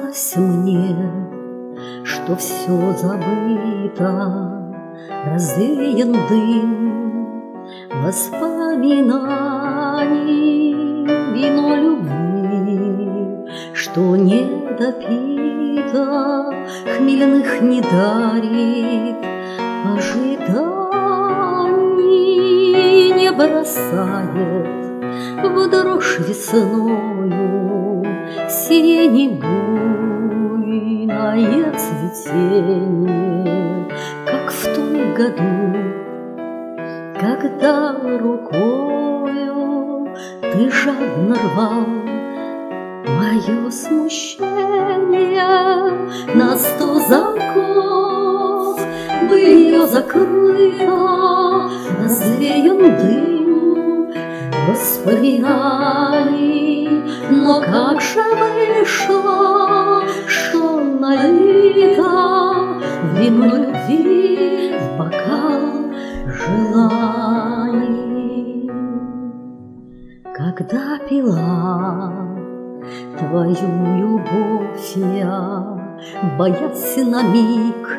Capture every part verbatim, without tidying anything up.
казалось мне, что все забыто, развеян дым воспоминаний, вино любви, что не допито, хмельных не дарит ожиданий, не бросает в дрожь весною сирени буйное цветение, как в том году, когда рукою ты жадно рвал мое смущение. На сто замков былье закрыто, развеян дым воспоминаний, но как же вышло, что налито вино любви в бокал желаний. Когда пила твою любовь я, боясь на миг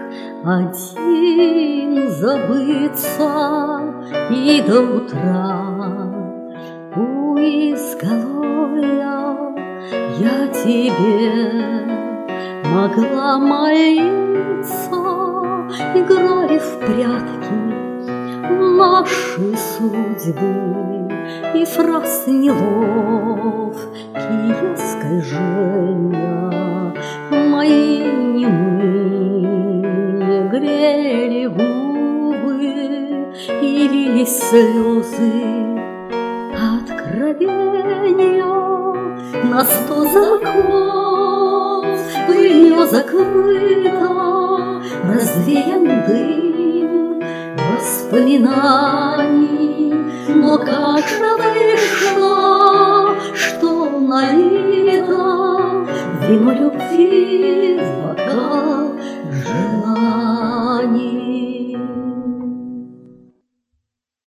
один забыться, и до утра у изголовья я тебе могла молиться, играя в прятки наши судьбы, и фраз неловкие скольжения мои немые грели губы, и лились слезы откровения. На сто замков былье закрыто, развеян дым воспоминаний, но как же вышло, что налито вино любви в бокал желаний.